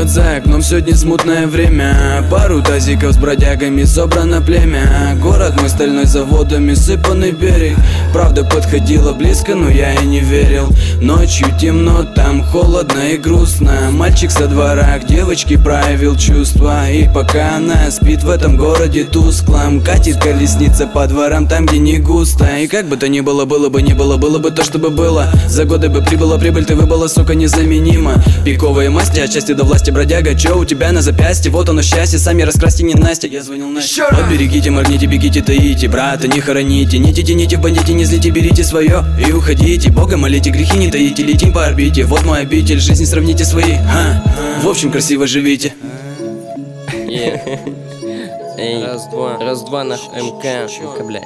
живет за окном сегодня смутное время. Пару тазиков с бродягами собрано племя. Город мой стальной заводами сыпанный берег. Правда подходила близко, но я и не верил. Ночью темно, там холодно и грустно. Мальчик со двора к девочке проявил чувства. И пока она спит в этом городе тусклом, катит колесница по дворам там, где не густо. И как бы то ни было, было бы то, чтобы было. За годы бы прибыла прибыль, ты выбыла, сука, незаменима. Пиковые масти, от счастья до власти бродяга. Чё у тебя на запястье? Вот оно счастье, сами раскрасьте, не Настя. Я звонил Насте. Поберегите, моргните, бегите, таите. Брата не хороните, не тяните в бандите, не злите, берите свое и уходите. Бога молите, грехи не таите, летим по орбите. Вот мой обитель, жизни сравните свои. В общем, красиво живите. Эй, раз-два на МК, блядь.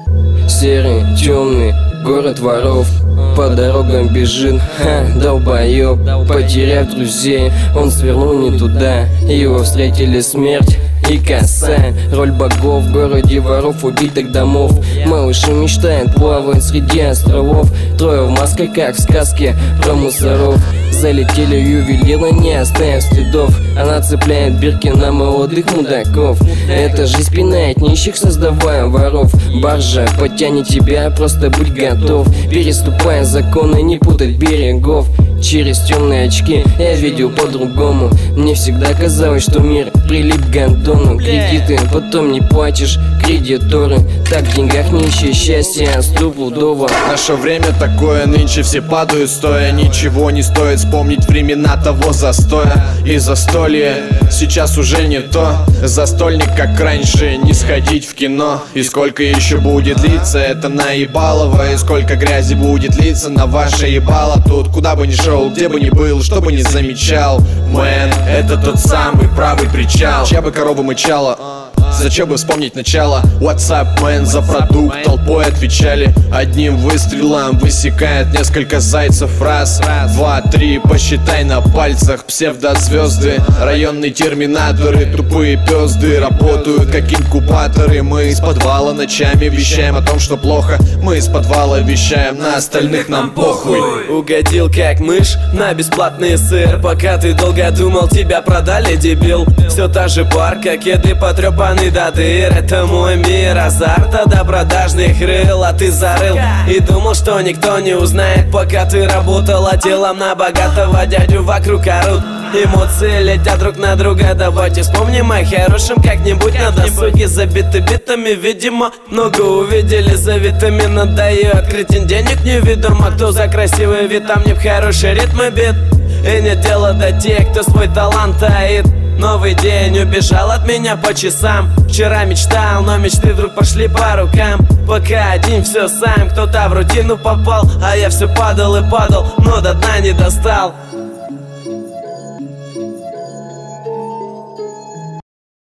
Серый, темный, город воров. По дорогам бежит, долбоёб. Потеряв друзей, он свернул не туда. Его встретили смерть и косая. Роль богов в городе воров, убитых домов. Малыши мечтают плавать среди островов. Трое в масках, как в сказке про мусоров. Залетели ювелиры, не оставив следов. Она цепляет бирки на молодых мудаков. Это жизнь пинает нищих, создавая воров. Баржа подтянет тебя, просто будь готов. Переступая законы, не путать берегов. Через темные очки я видел по-другому. Мне всегда казалось, что мир прилип к гондону. Кредиты, потом не платишь, кредиторы. Так в деньгах не ищи счастья, стопудово. Наше время такое, нынче все падают стоя. Ничего не стоит вспомнить времена того застоя и застолья. Сейчас уже не то, застольник как раньше, не сходить в кино. И сколько еще будет длиться это наебалово. И сколько грязи будет литься на ваше ебало. Тут куда бы ни шел, где бы ни был, что бы ни замечал. Мэн, это тот самый правый причал. Чья бы корова мычала, зачем бы вспомнить начало? What's up, man, за продукт толпой отвечали. Одним выстрелом высекает несколько зайцев. Раз, два, три, посчитай на пальцах. Псевдозвезды, районные терминаторы, тупые пёзды работают как инкубаторы. Мы из подвала ночами вещаем о том, что плохо. Мы из подвала вещаем, на остальных нам похуй. Угодил как мышь на бесплатный сыр. Пока ты долго думал, тебя продали, дебил. Все та же парка, кеды потрепаны до дыр. Это мой мир, азарта до продажных рыл. А ты зарыл и думал, что никто не узнает, пока ты работала делом на богатого дядю. Вокруг орут, эмоции летят друг на друга. Давайте вспомним о хорошем как-нибудь на досуге. Забиты битами, видимо, много увидели. За витами надоел, кретин денег неведомо. Кто за красивый вид, а мне в хороший ритм и бит. И нет дела до тех, кто свой талант таит. Новый день убежал от меня по часам. Вчера мечтал, но мечты вдруг пошли по рукам. Пока один все сам, кто-то в рутину попал, а я все падал и падал, но до дна не достал.